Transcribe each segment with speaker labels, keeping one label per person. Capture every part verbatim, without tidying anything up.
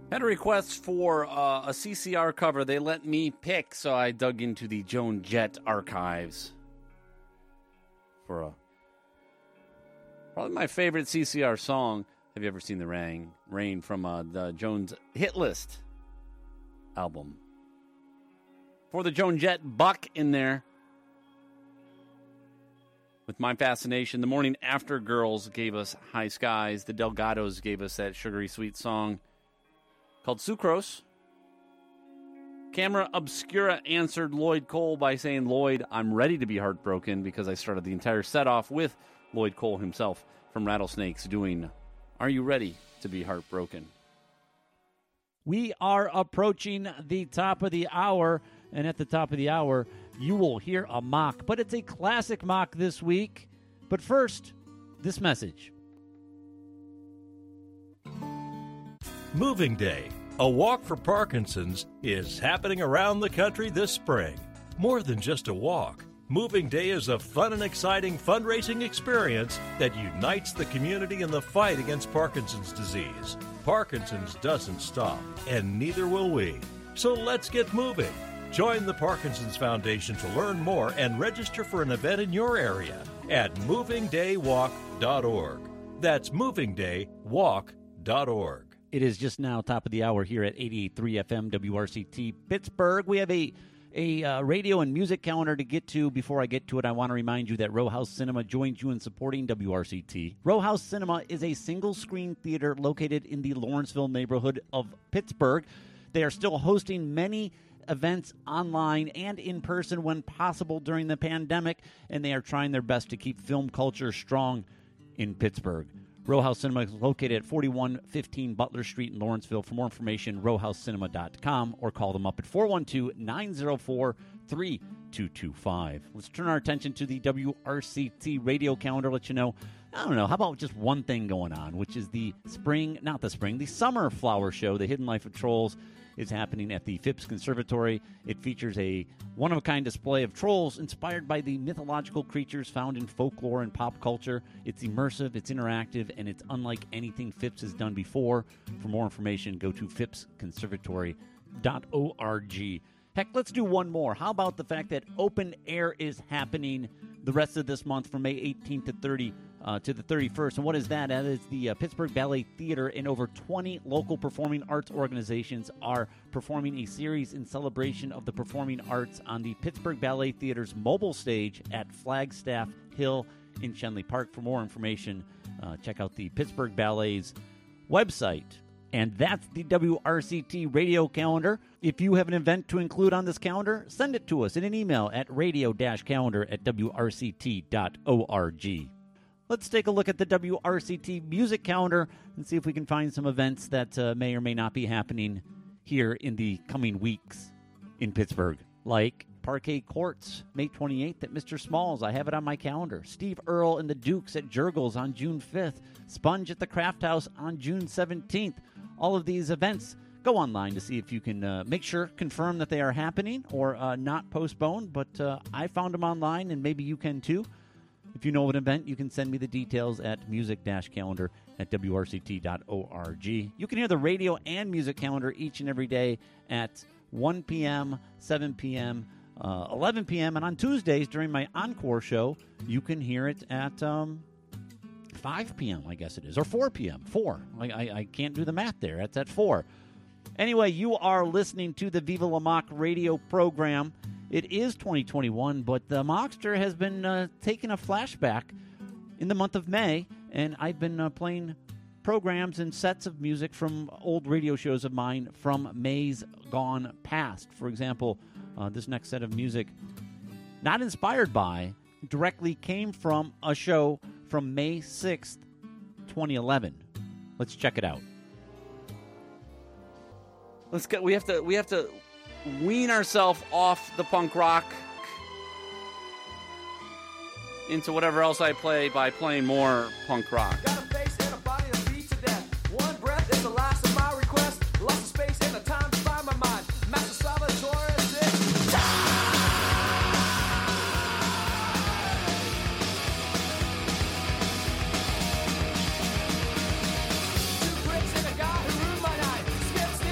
Speaker 1: Had a request for uh, a C C R cover. They let me pick, so I dug into the Joan Jett archives for a probably my favorite C C R song. Have you ever seen the Rain? Rain from uh, the Joan's Hit List album. For the Joan Jett buck in there. With My Fascination, the Morning After Girls gave us High Skies. The Delgados gave us that sugary sweet song called Sucrose. Camera Obscura answered Lloyd Cole by saying, Lloyd, I'm ready to be heartbroken, because I started the entire set off with Lloyd Cole himself from Rattlesnakes doing Are You Ready to Be Heartbroken?
Speaker 2: We are approaching the top of the hour, and at the top of the hour, you will hear a mock, but it's a classic mock this week. But first, this message.
Speaker 3: Moving Day, a walk for Parkinson's, is happening around the country this spring. More than just a walk, Moving Day is a fun and exciting fundraising experience that unites the community in the fight against Parkinson's disease. Parkinson's doesn't stop, and neither will we. So let's get moving. Join the Parkinson's Foundation to learn more and register for an event in your area at moving day walk dot org. That's moving day walk dot org.
Speaker 2: It is just now top of the hour here at eighty-eight point three F M W R C T Pittsburgh. We have a a uh, radio and music calendar to get to. Before I get to it, I want to remind you that Row House Cinema joins you in supporting W R C T. Row House Cinema is a single-screen theater located in the Lawrenceville neighborhood of Pittsburgh. They are still hosting many events online and in person when possible during the pandemic, and they are trying their best to keep film culture strong in Pittsburgh. Row House Cinema is located at forty-one fifteen Butler Street in Lawrenceville. For more information, row house cinema dot com, or call them up at four one two, nine zero four, three two two five. Let's turn our attention to the W R C T radio calendar. Let you know, I don't know, how about just one thing going on, which is the spring, not the spring, the summer flower show, The Hidden Life of Trolls, is happening at the Phipps Conservatory. It features a one-of-a-kind display of trolls inspired by the mythological creatures found in folklore and pop culture. It's immersive, it's interactive, and it's unlike anything Phipps has done before. For more information, go to phipps conservatory dot org. Heck, let's do one more. How about the fact that Open Air is happening the rest of this month from May eighteenth to thirtieth uh, to the thirty-first. And what is that? That is the uh, Pittsburgh Ballet Theater, and over twenty local performing arts organizations are performing a series in celebration of the performing arts on the Pittsburgh Ballet Theater's mobile stage at Flagstaff Hill in Shenley Park. For more information, uh, check out the Pittsburgh Ballet's website. And that's the W R C T radio calendar. If you have an event to include on this calendar, send it to us in an email at radio dash calendar at W R C T dot org. Let's take a look at the W R C T music calendar and see if we can find some events that uh, may or may not be happening here in the coming weeks in Pittsburgh, like Parquet Courts, May twenty-eighth at Mister Smalls. I have it on my calendar. Steve Earle and the Dukes at Jurgles on June fifth. Sponge at the Craft House on June seventeenth. All of these events, go online to see if you can uh, make sure, confirm that they are happening or uh, not postponed. But uh, I found them online, and maybe you can too. If you know of an event, you can send me the details at music dash calendar at W R C T dot org. You can hear the radio and music calendar each and every day at one p.m., seven p.m., uh, eleven p.m., and on Tuesdays during my Encore show, you can hear it at um, five p.m., I guess it is, or four p.m., four. I, I, I can't do the math there. That's at four. Anyway, you are listening to the Viva La Mock radio program. It is twenty twenty-one, but the Mockster has been uh, taking a flashback in the month of May, and I've been uh, playing programs and sets of music from old radio shows of mine from Mays gone past. For example, uh, this next set of music, not inspired by, directly came from a show from May sixth, twenty eleven. Let's check it out.
Speaker 1: Let's get. We have to. We have to wean ourselves off the punk rock into whatever else I play by playing more punk rock.
Speaker 4: Got a face and a body that beats to death. One breath is the last of my request. Lots of space and the time to find my mind. Master Salvatore is it. Two bricks and a guy who ruined my night. Skips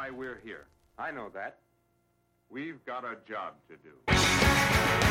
Speaker 5: why we're here. I know that. We've got a job to do.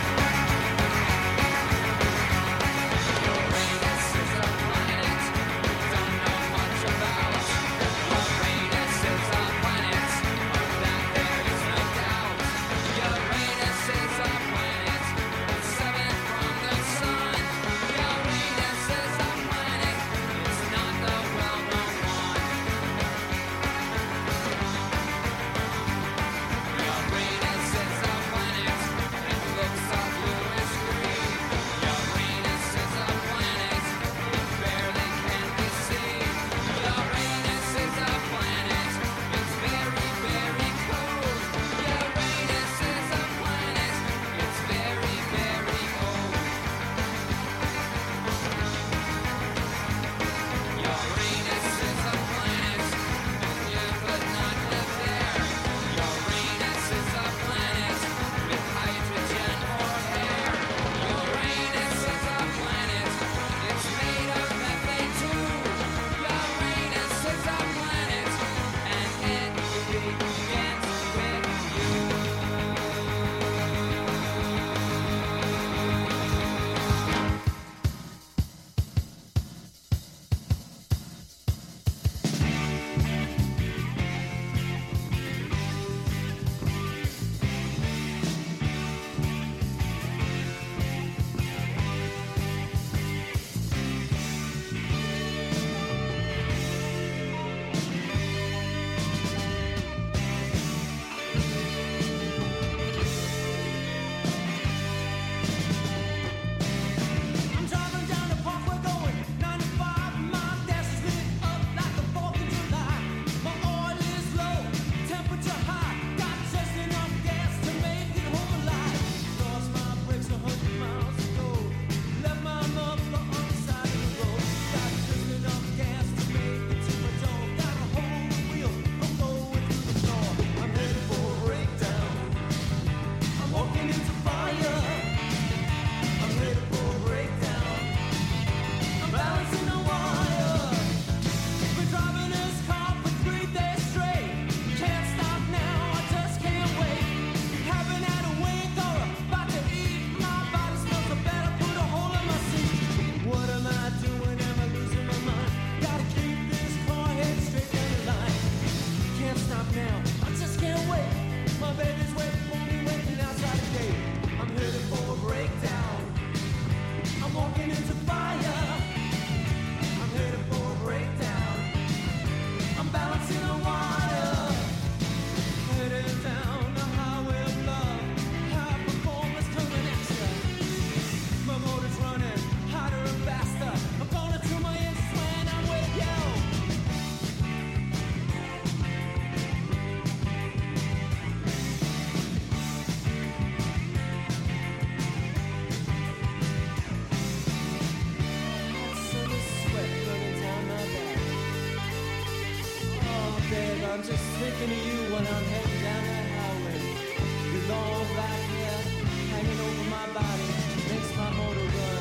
Speaker 4: I'm just thinking of you when I'm heading down that highway. Your long black hair hanging over my body makes my motor run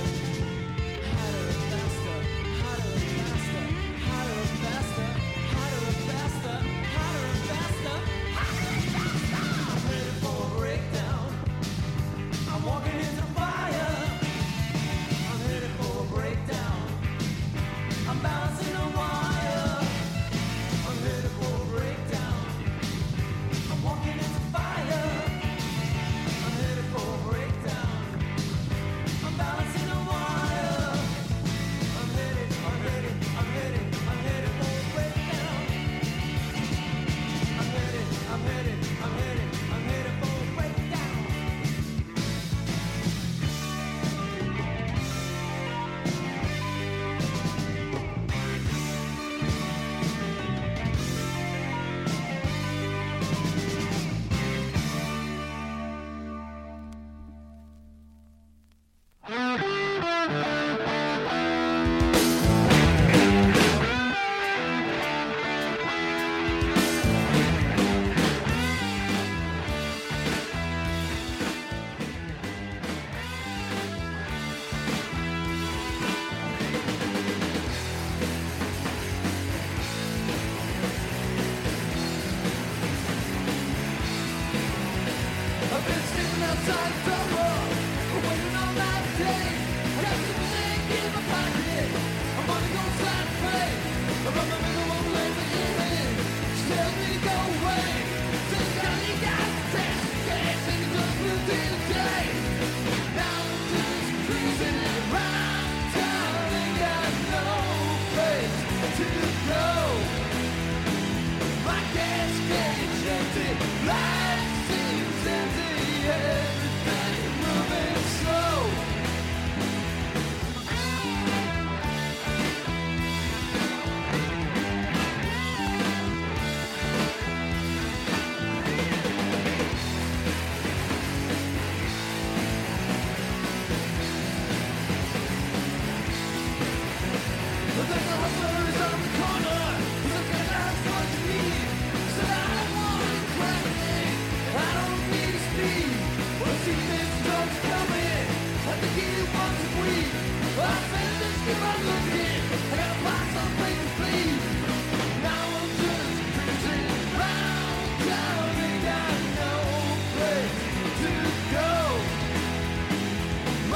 Speaker 4: hotter and faster, hotter and faster, hotter and faster, hotter and faster, hotter and faster, hotter and faster. I'm headed for a breakdown. I'm walking into fire. I'm headed for a breakdown. I'm bouncing a wire. I'm headed for a breakdown. I'm walking into fire. I'm headed for a breakdown. I'm bouncing a wire. I'm headed, I'm headed, I'm headed, I'm headed for a breakdown. I'm headed, I'm headed, I'm headed, I'm headed for a breakdown.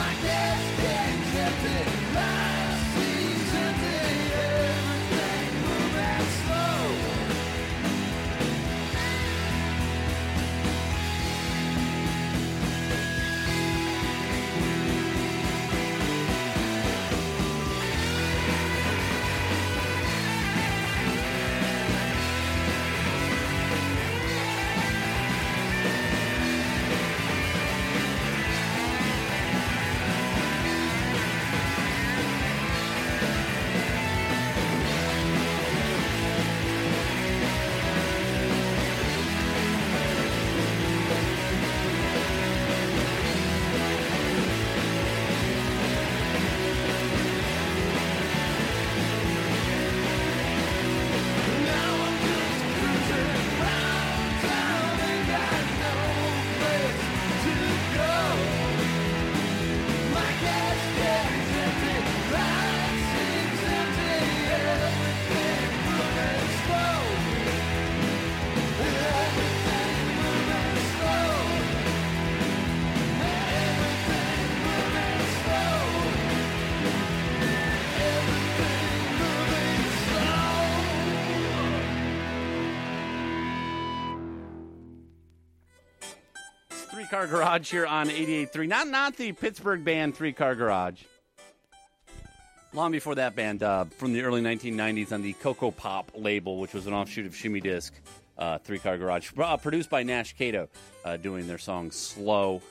Speaker 1: Three Car Garage here on eighty-eight point three. Not, not the Pittsburgh band Three Car Garage. Long before that band, uh, from the early nineteen nineties on the Coco Pop label, which was an offshoot of Shimmy Disc, uh, Three Car Garage. Uh, produced by Nash Cato, uh, doing their song Slow.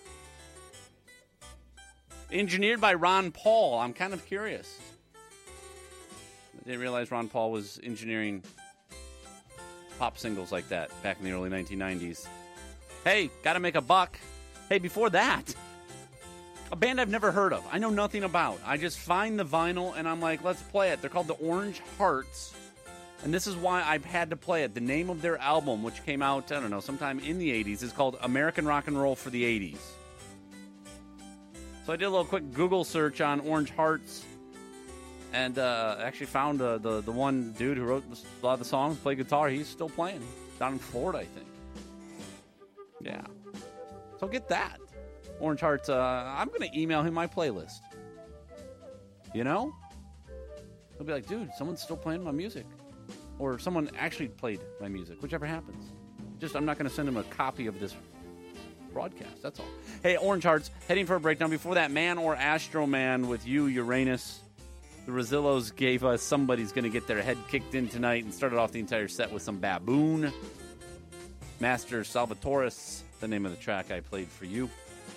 Speaker 1: Engineered by Ron Paul. I'm kind of curious. I didn't realize Ron Paul was engineering pop singles like that back in the early nineteen nineties. Hey, gotta make a buck. Hey, before that, a band I've never heard of. I know nothing about. I just find the vinyl and I'm like, let's play it. They're called the Orange Hearts. And this is why I've had to play it. The name of their album, which came out, I don't know, sometime in the eighties, is called American Rock and Roll for the eighties. So I did a little quick Google search on Orange Hearts and uh, actually found uh, the, the one dude who wrote a lot of the songs, played guitar. He's still playing. Down in Florida, I think. Yeah. So get that. Orange Hearts, uh, I'm going to email him my playlist. You know? He'll be like, dude, someone's still playing my music. Or someone actually played my music, whichever happens. Just, I'm not going to send him a copy of this broadcast, that's all. Hey, Orange Hearts, heading for a breakdown. Before that, Man or Astro Man with You, Uranus. The Rosillos gave us Somebody's Gonna Get Their Head Kicked In Tonight and started off the entire set with some Baboon. Master Salvatoris, the name of the track I played for you.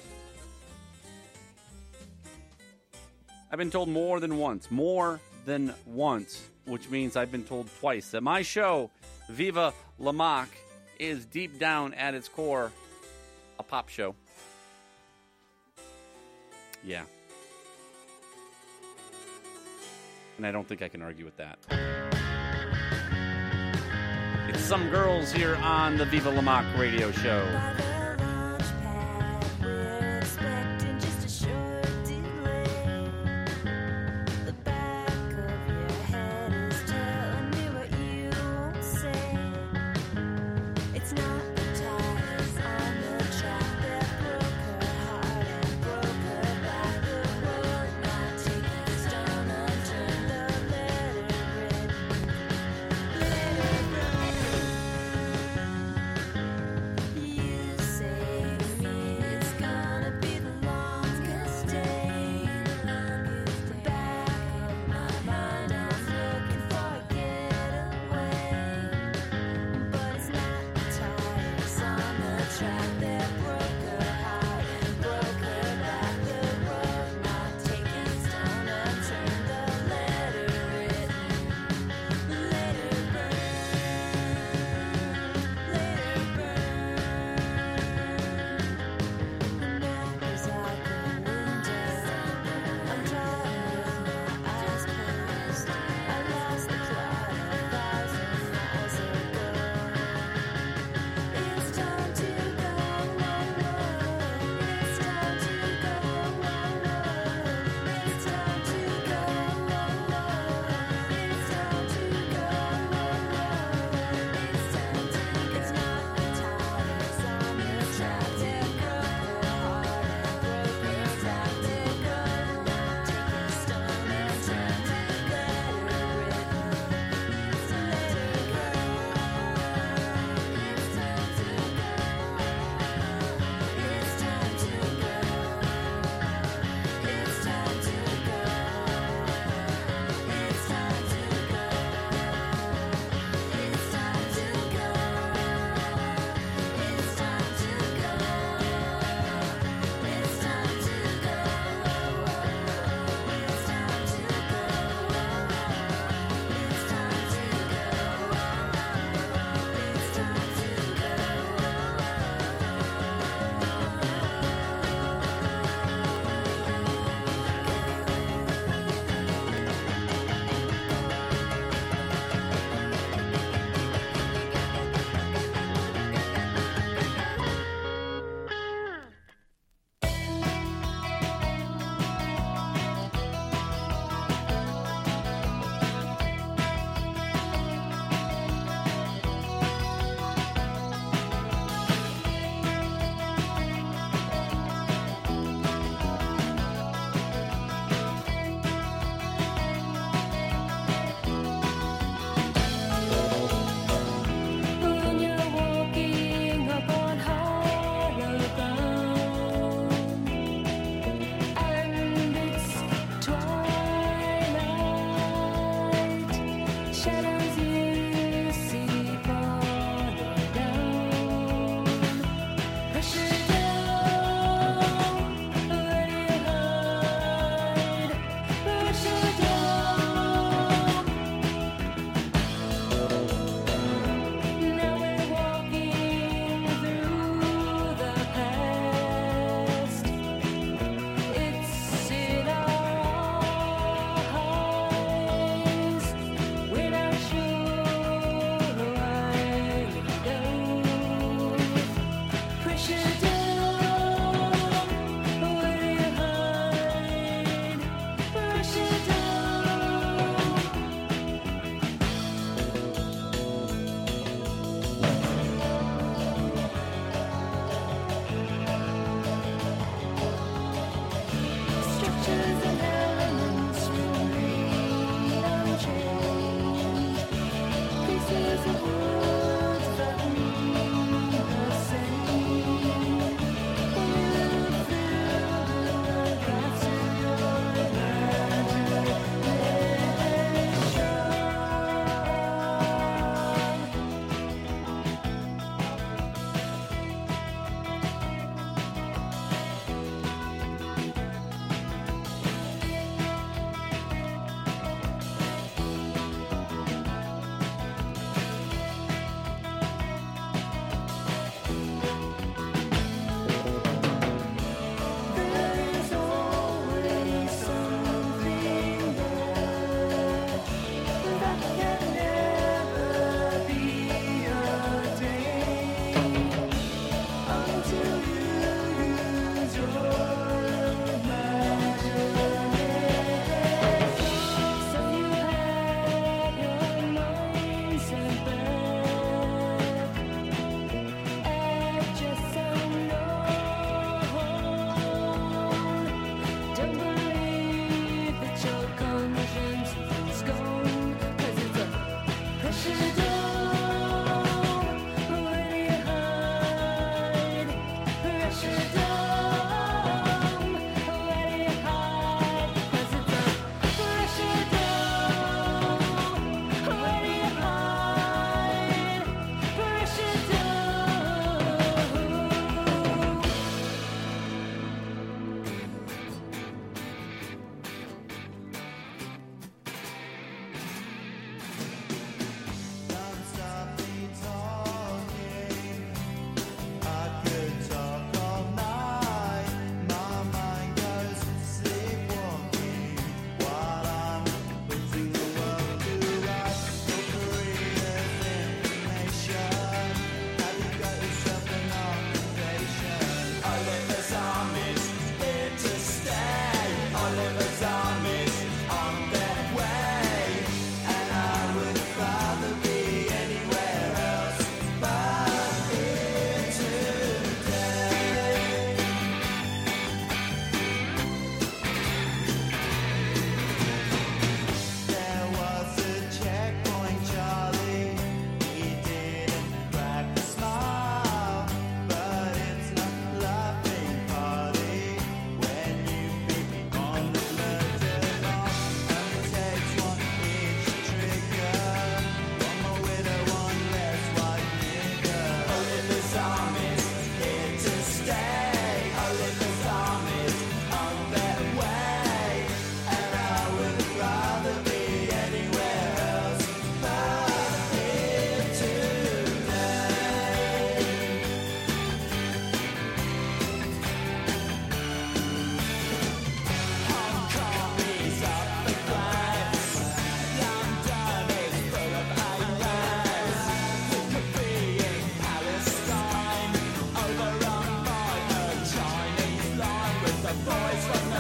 Speaker 1: I've been told more than once, more than once, which means I've been told twice, that my show, Viva La Mock, is deep down at its core a pop show. Yeah. And I don't think I can argue with that. It's Some Girls here on the Viva La Mock radio show.
Speaker 6: You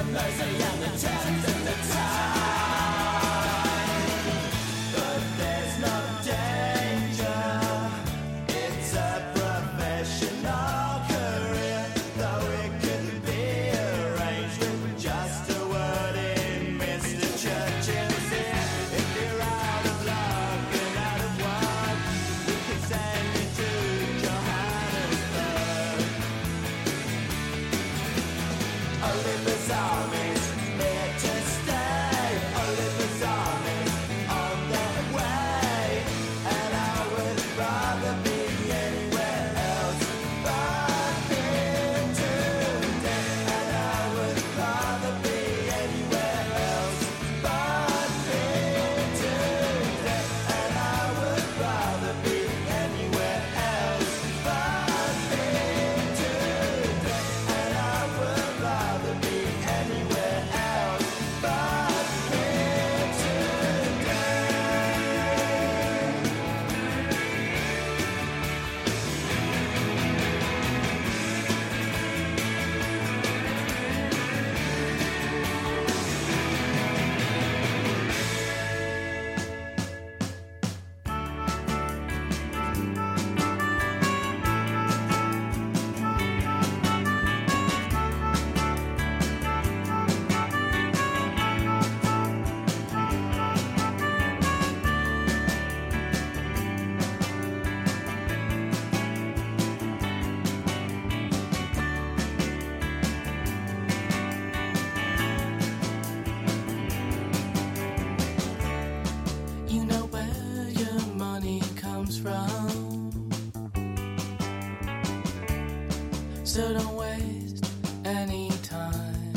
Speaker 4: So don't waste any time.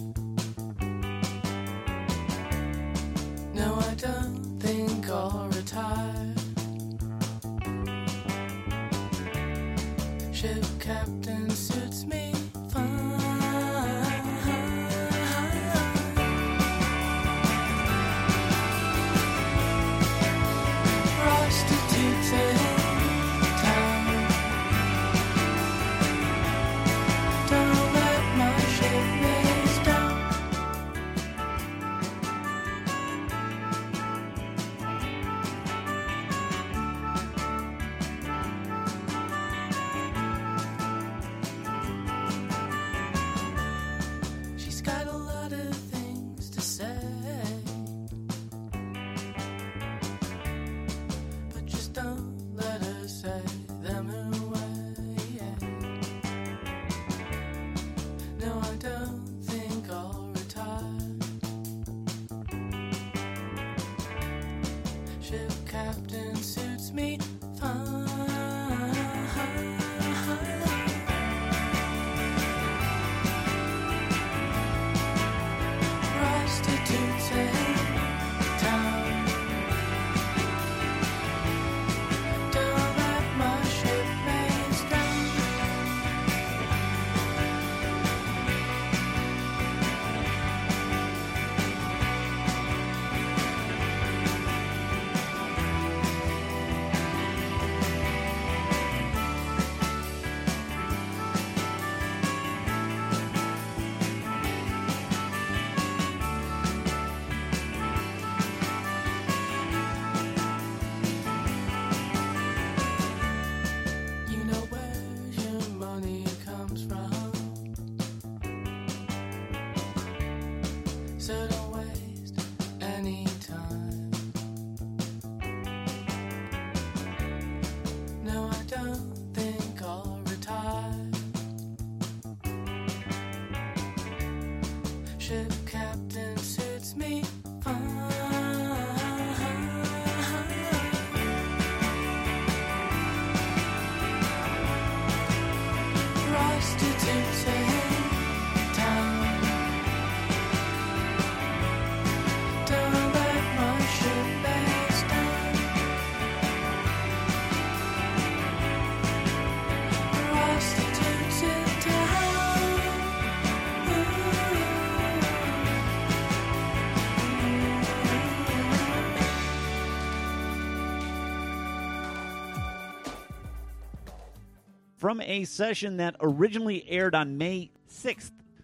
Speaker 4: No, I don't think I'll retire. Ship captain suits me fine. Prostitutes in town. Don't let my ship race down. She's got a lot of things to say, but just don't let her say them away. No, I don't think I'll retire. Ship captain suits me fine. Prostitutes in town. Don't let my shipmates down. You know where your money comes from, so don't waste any time. No, I don't think I'll retire. Ship captain suits me fine. Prostitutes in town. Don't let my shipmates down. Prostitutes in town.
Speaker 2: From a session that originally aired on May sixth,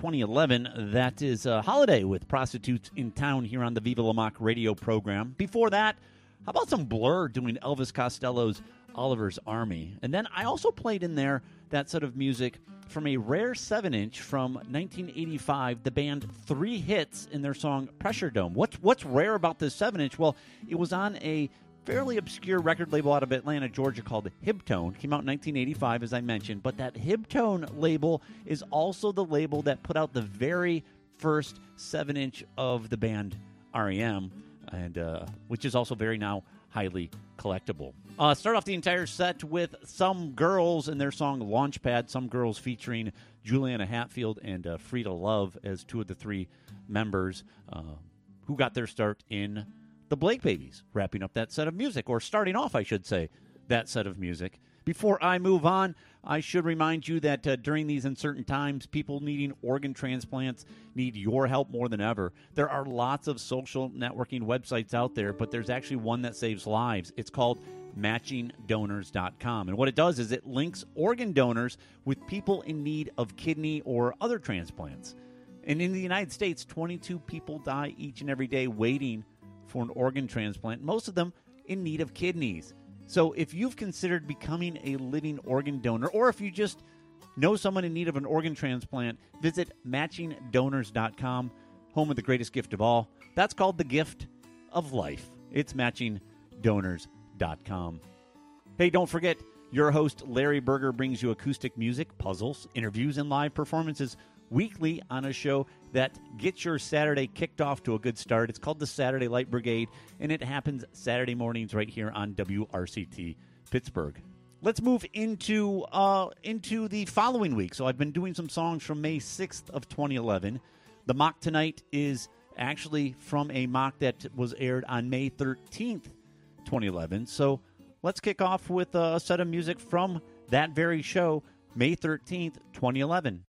Speaker 2: twenty eleven. That is uh, Holiday with Prostitutes in Town here on the Viva La Mock radio program. Before that, how about some Blur doing Elvis Costello's Oliver's Army? And then I also played in there that set of music from a rare seven inch from nineteen eighty-five, the band Three Hits in their song Pressure Dome. What's, what's rare about this seven inch? Well, it was on a fairly obscure record label out of Atlanta, Georgia called Hibtone. Came out in nineteen eighty-five, as I mentioned. But that Hibtone label is also the label that put out the very first seven inch of the band R E M, and uh, which is also very now highly collectible. Uh, start off the entire set with Some Girls and their song Launchpad. Some Girls featuring Juliana Hatfield and uh, Frida Love as two of the three members uh, who got their start in the Blake Babies, wrapping up that set of music, or starting off, I should say, that set of music. Before I move on, I should remind you that uh, during these uncertain times, people needing organ transplants need your help more than ever. There are lots of social networking websites out there, but there's actually one that saves lives. It's called matching donors dot com. And what it does is it links organ donors with people in need of kidney or other transplants. And in the United States, twenty-two people die each and every day waiting for an organ transplant, most of them in need of kidneys. So if you've considered becoming a living organ donor, or if you just know someone in need of an organ transplant, visit matching donors dot com, home of the greatest gift of all. That's called the gift of life. It's matching donors dot com. Hey, don't forget, your host Larry Berger brings you acoustic music, puzzles, interviews, and live performances weekly on a show that gets your Saturday kicked off to a good start. It's called the Saturday Light Brigade, and it happens Saturday mornings right here on W R C T Pittsburgh. Let's move into uh, into the following week. So I've been doing some songs from May sixth of twenty eleven. The mock tonight is actually from a mock that was aired on May thirteenth, twenty eleven. So let's kick off with a set of music from that very show, May thirteenth, twenty eleven.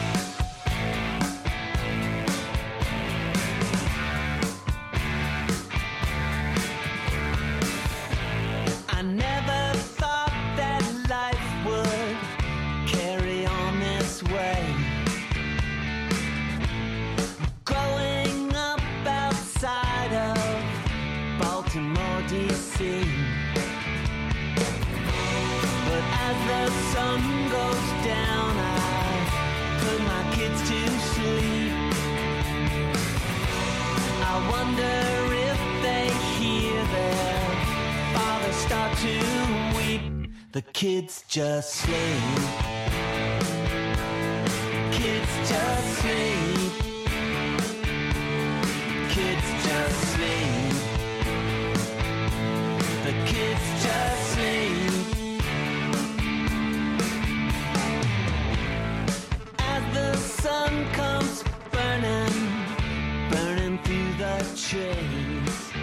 Speaker 4: I never thought that life would carry on this way. Growing up outside of Baltimore, D C. But as the sun goes down, I put my kids to sleep. I wonder if they hear their father start to weep. The kids just sleep. Kids just sleep. Kids just sleep. The kids just sleep. As the sun comes burning, burning through the trees,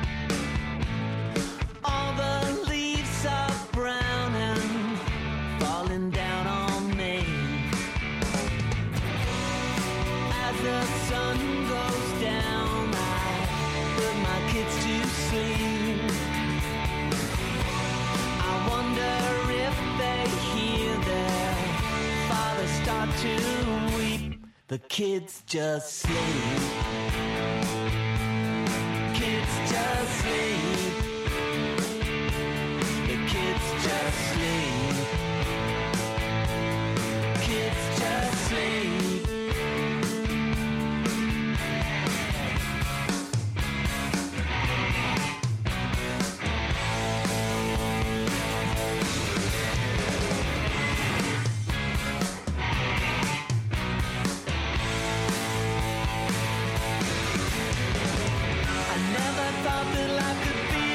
Speaker 4: all the leaves are brown and falling down on me. As the sun goes down, I put my kids to sleep. I wonder if they hear their father start to weep. The kids just sleep. Kids just sleep. The kids just sleep. Kids just sleep. I never thought that life could be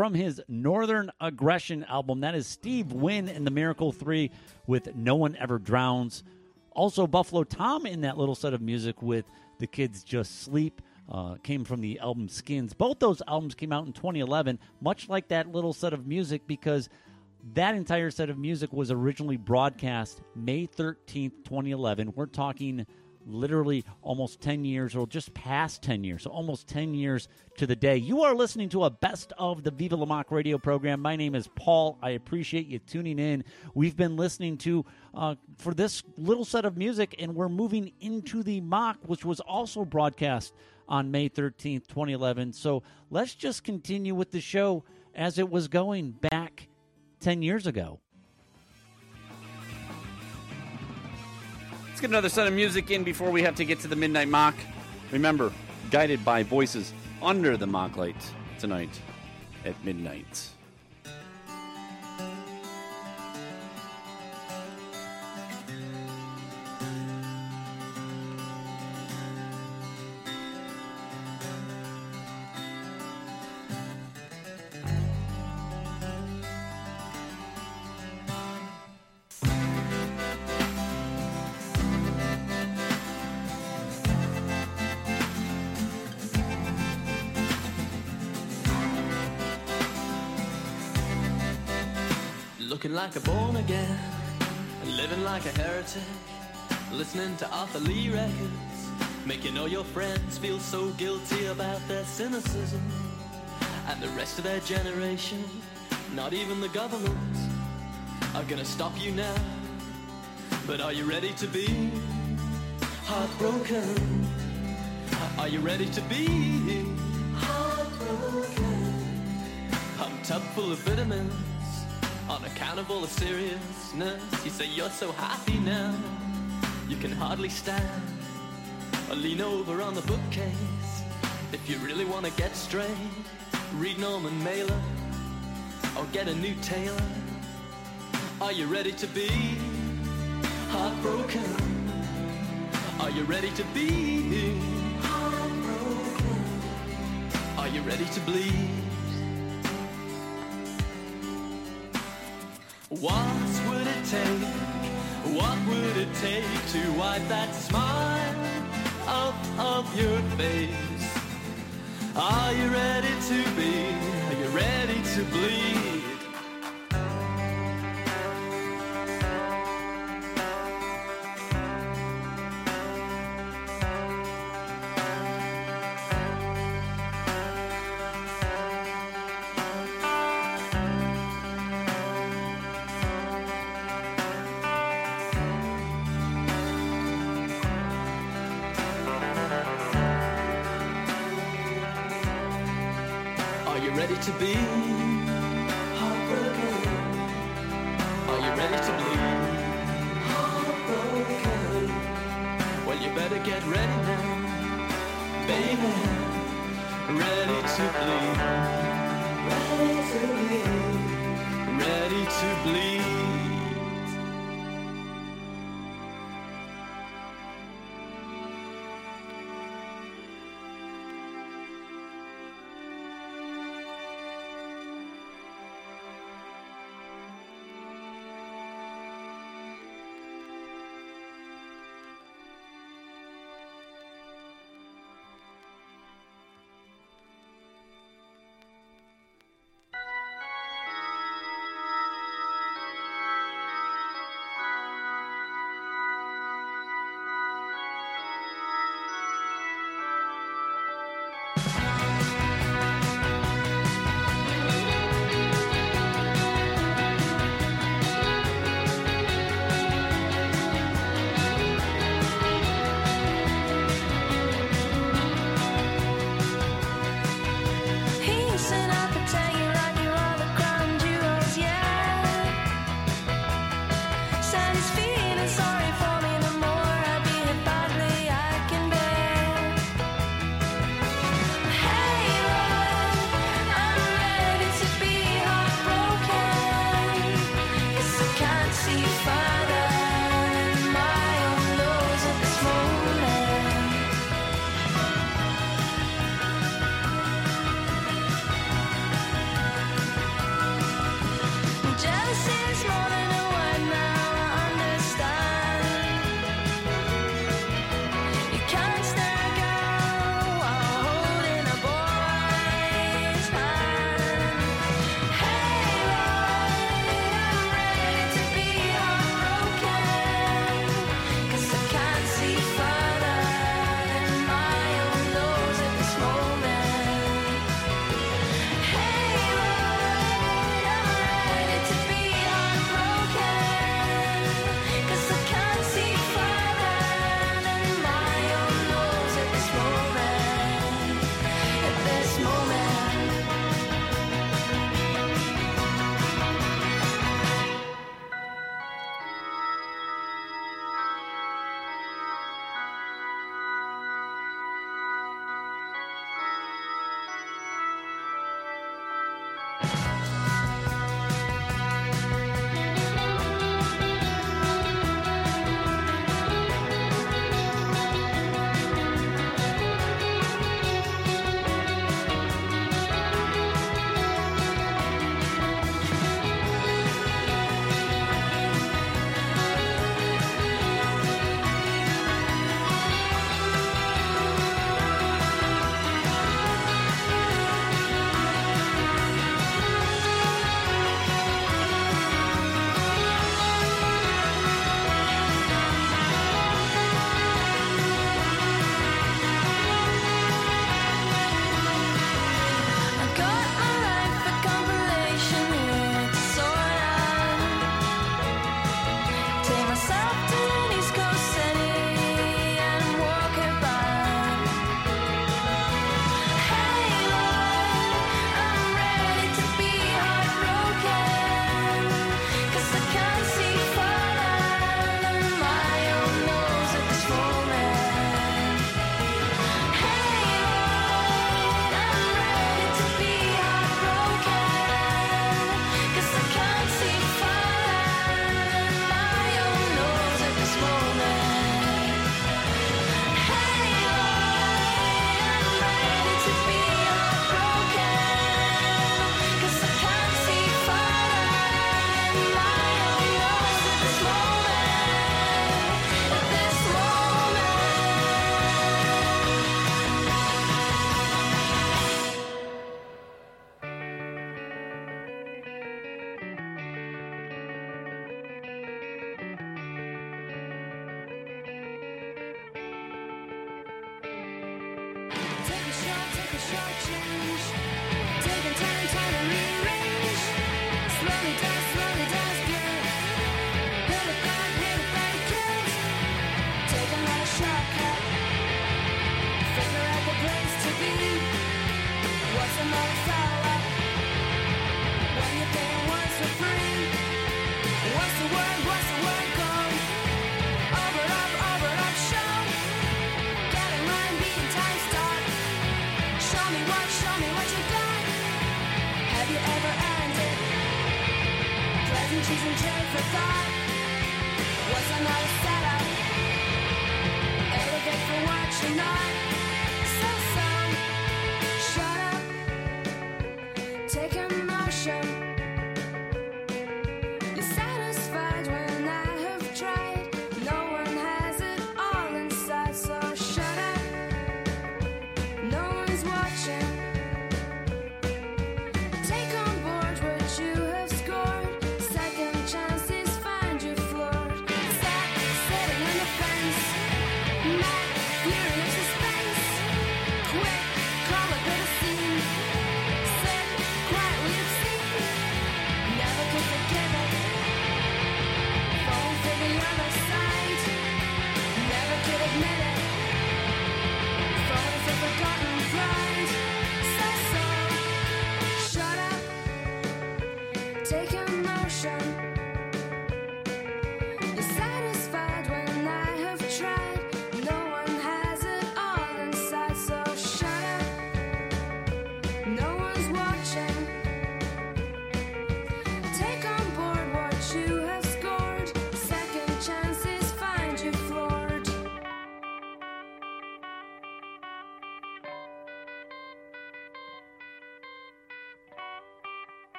Speaker 2: from his Northern Aggression album. That is Steve Wynn and the Miracle Three with No One Ever Drowns. Also, Buffalo Tom in that little set of music with The Kids Just Sleep. Uh, came from the album Skins. Both those albums came out in twenty eleven, much like that little set of music, because that entire set of music was originally broadcast May thirteenth, twenty eleven. We're talking literally almost ten years, or just past ten years, so almost ten years to the day. You are listening to a best of the Viva La Mock radio program. My name is Paul. I appreciate you tuning in. We've been listening to, uh, for this little set of music, and we're moving into the mock, which was also broadcast on May thirteenth, twenty eleven. So let's just continue with the show as it was going back ten years ago.
Speaker 1: Let's get another set of music in before we have to get to the Midnight Mock. Remember, guided by voices under the mock light tonight at midnight.
Speaker 4: Looking like a born again, living like a heretic, listening to Arthur Lee records, making all your friends feel so guilty about their cynicism, and the rest of their generation, not even the government, are gonna stop you now. But are you ready to be heartbroken? Are you ready to be heartbroken? Pumped up full of vitamins, unaccountable of seriousness. You say you're so happy now, you can hardly stand or lean over on the bookcase. If you really want to get straight, read Norman Mailer or get a new tailor. Are you ready to be heartbroken? Are you ready to be heartbroken? Are you ready to bleed? What would it take, what would it take to wipe that smile off of your face? Are you ready to be, are you ready to bleed? To be heartbroken? Are you ready to bleed? Heartbroken? Well, you better get ready now, baby. Ready to bleed. Ready to bleed. Ready to bleed.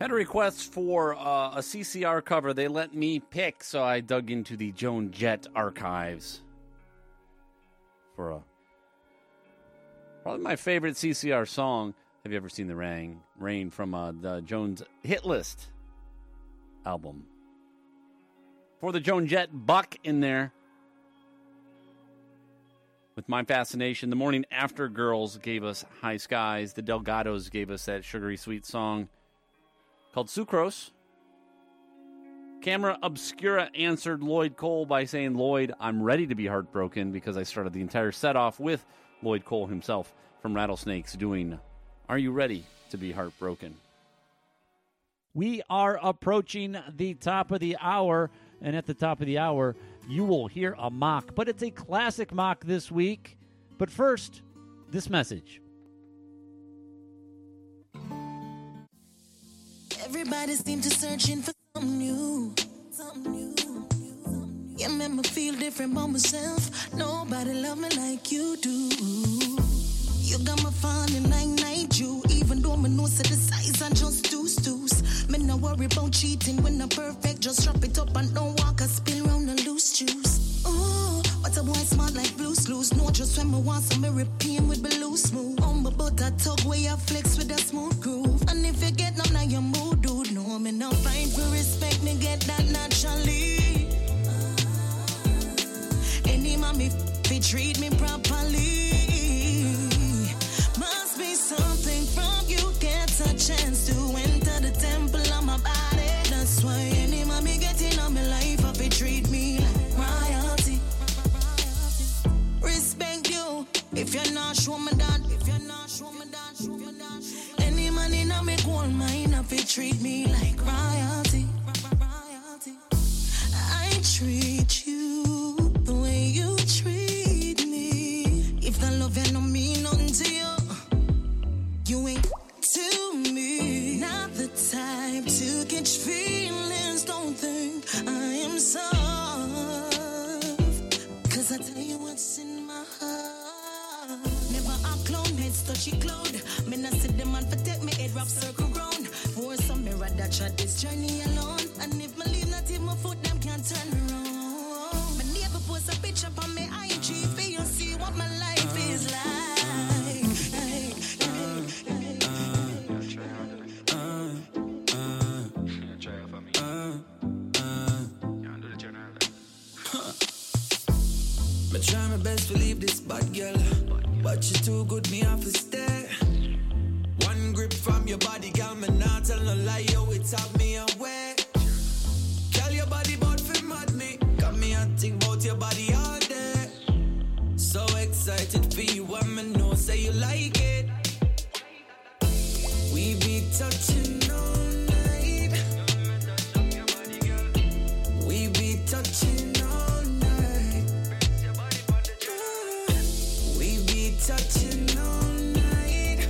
Speaker 1: Had a request for uh, a C C R cover. They let me pick, so I dug into the Joan Jett archives for a probably my favorite C C R song. Have you ever seen the rain? Rain from uh, the Joan's Hit List album. For the Joan Jett buck in there. With My Fascination, the Morning After Girls gave us High Skies. The Delgados gave us that sugary sweet song called Sucrose. Camera Obscura answered Lloyd Cole by saying, Lloyd, I'm ready to be heartbroken, because I started the entire set off with Lloyd Cole himself from Rattlesnakes doing Are You Ready to Be Heartbroken?
Speaker 2: We are approaching the top of the hour, and at the top of the hour, you will hear a mock, but it's a classic mock this week. But first, this message.
Speaker 6: Everybody seems to searching for something new, something new. You make me feel different about myself. Nobody love me like you do. You got me falling like night you. Even though my nose at the size, I just deuce deuce. Me no worry about cheating when I'm perfect. Just drop it up and don't walk a spin round the loose juice. Ooh, but a boy smart like blues loose. No, just when me want some European with blue smooth. On my butt I tug where I flex with a smooth groove. And if you get none of your mood, dude, no, me no fight for respect. Me get that naturally. Any mommy fi treat me properly. Must be something from you gets a chance to enter the temple of my body. That's why any mommy getting on my life, I fi treat me like royalty. Respect you if you're not show me that. If you're not show me that, show me that. Any man in a me gold mine, I fi treat me like royalty. I treat you the way you treat me. If the love you no mean nothing to you, you ain't to me. Not the type to catch feelings. Don't think I am soft, cause I tell you what's in my heart. Never a clown heads touchy cloud. Me not see the man for take me head wrap circle round. For some mirror that shot this journey alone. And if me leave not even my foot them can't turn around. My neighbor post a picture on me I G for you see what my life uh, is like. Uh, hey, hey, hey, hey. Uh, uh, uh, I try my best to leave this bad girl, but you too good, me have to stay. One grip from your body, girl, me not tell no lie, yo, it's have me away. Girl, your body bout for mad me, got me a think about your body all day. So excited for you, and me know say you like it. We be touching all night. We be touching all night. We be touching all night.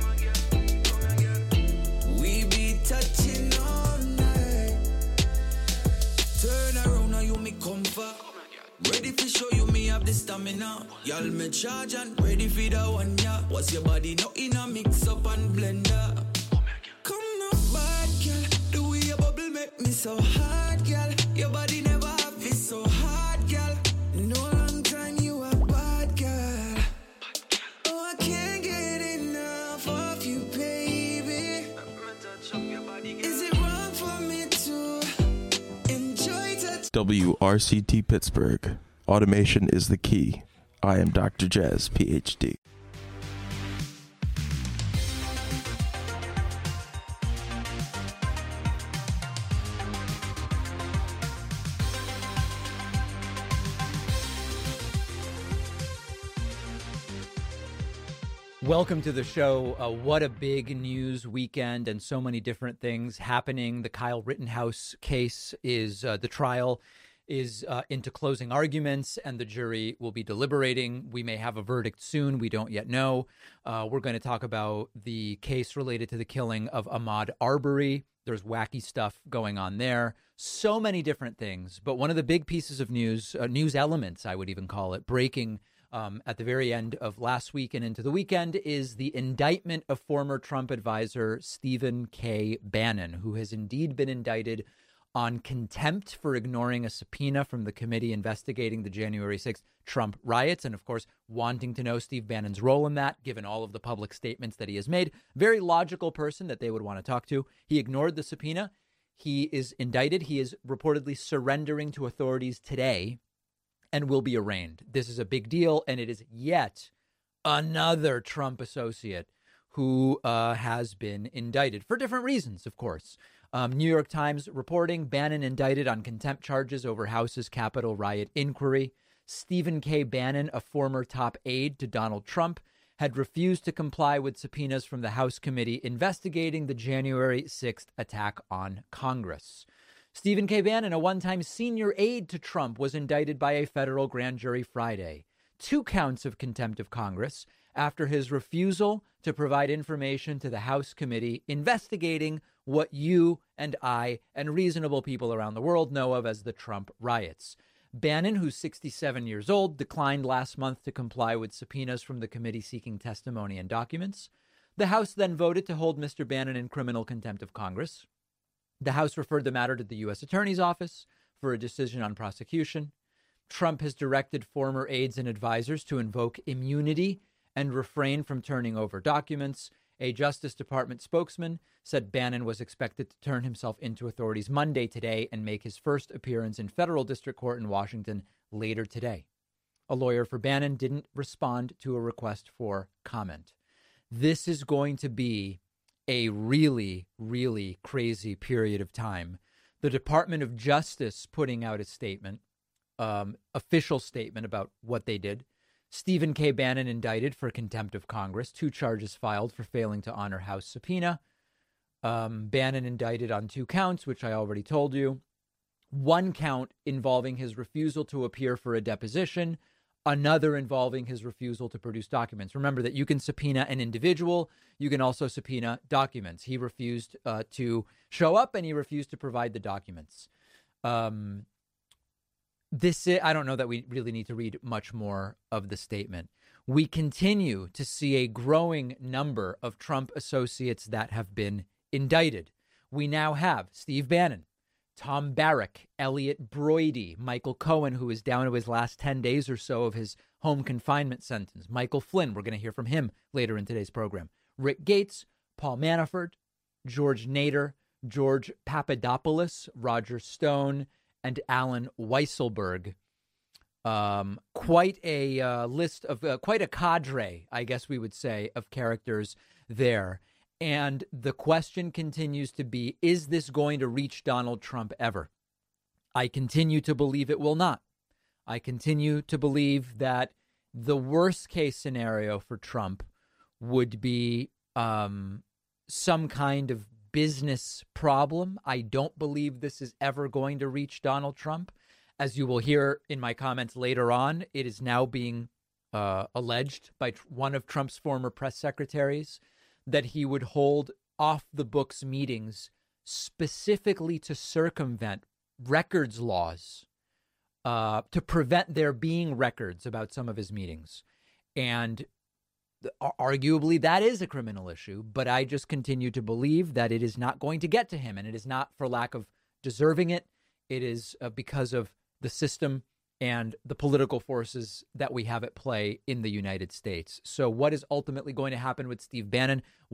Speaker 6: We be touching all night. Turn around now, you me comfort. Ready to show you me have the stamina. Y'all me charge and ready for the one, yeah. What's your body now in a mix up and blender? Come now, bad girl. The way your bubble make me so hard, girl. Your body never have it so hard, girl. No long time you a bad girl. Oh, I can't get enough of you, baby. Is it wrong for me to enjoy that?
Speaker 7: W R C T Pittsburgh. Automation is the key. I am Doctor Jazz, P H D.
Speaker 8: Welcome to the show. Uh, what a big news weekend and so many different things happening. The Kyle Rittenhouse case is, uh, the trial is uh, into closing arguments and the jury will be deliberating. We may have a verdict soon. We don't yet know. Uh, we're going to talk about the case related to the killing of Ahmaud Arbery. There's wacky stuff going on there. So many different things. But one of the big pieces of news, uh, news elements, I would even call it, breaking um, at the very end of last week and into the weekend is the indictment of former Trump advisor Stephen K. Bannon, who has indeed been indicted on contempt for ignoring a subpoena from the committee investigating the January sixth Trump riots. And of course, wanting to know Steve Bannon's role in that, given all of the public statements that he has made. Very logical person that they would want to talk to. He ignored the subpoena. He is indicted. He is reportedly surrendering to authorities today and will be arraigned. This is a big deal. And it is yet another Trump associate who uh, has been indicted for different reasons, of course. Um, New York Times reporting Bannon indicted on contempt charges over House's Capitol riot inquiry. Stephen K. Bannon, a former top aide to Donald Trump, had refused to comply with subpoenas from the House committee investigating the January sixth attack on Congress. Stephen K. Bannon, a one-time senior aide to Trump, was indicted by a federal grand jury Friday. Two counts of contempt of Congress after his refusal to provide information to the House committee investigating what you and I and reasonable people around the world know of as the Trump riots. Bannon, who's sixty-seven years old, declined last month to comply with subpoenas from the committee seeking testimony and documents. The House then voted to hold Mister Bannon in criminal contempt of Congress. The House referred the matter to the U S Attorney's Office for a decision on prosecution. Trump has directed former aides and advisors to invoke immunity and refrain from turning over documents. A Justice Department spokesman said Bannon was expected to turn himself into authorities Monday today and make his first appearance in federal district court in Washington later today. A lawyer for Bannon didn't respond to a request for comment. This is going to be a really, really crazy period of time. The Department of Justice putting out a statement, um, official statement about what they did. Stephen K. Bannon indicted for contempt of Congress, two charges filed for failing to honor House subpoena. Um, Bannon indicted on two counts, which I already told you. One count involving his refusal to appear for a deposition, another involving his refusal to produce documents. Remember that you can subpoena an individual. You can also subpoena documents. He refused uh, to show up and he refused to provide the documents. Um This, I don't know that we really need to read much more of the statement. We continue to see a growing number of Trump associates that have been indicted. We now have Steve Bannon, Tom Barrack, Elliot Broidy, Michael Cohen, who is down to his last ten days or so of his home confinement sentence, Michael Flynn, we're going to hear from him later in today's program, Rick Gates, Paul Manafort, George Nader, George Papadopoulos, Roger Stone, and Alan Weisselberg. Um, quite a uh, list of, uh, quite a cadre, I guess we would say, of characters there. And the question continues to be, is this going to reach Donald Trump ever? I continue to believe it will not. I continue to believe that the worst case scenario for Trump would be um, some kind of business problem. I don't believe this is ever going to reach Donald Trump. As you will hear in my comments later on, it is now being uh, alleged by tr- one of Trump's former press secretaries that he would hold off the books meetings specifically to circumvent records laws, uh, to prevent there being records about some of his meetings. And arguably, that is a criminal issue, but I just continue to believe that it is not going to get to him, and it is not for lack of deserving it. It is uh, because of the system and the political forces that we have at play in the United States. So what is ultimately going to happen with Steve Bannon?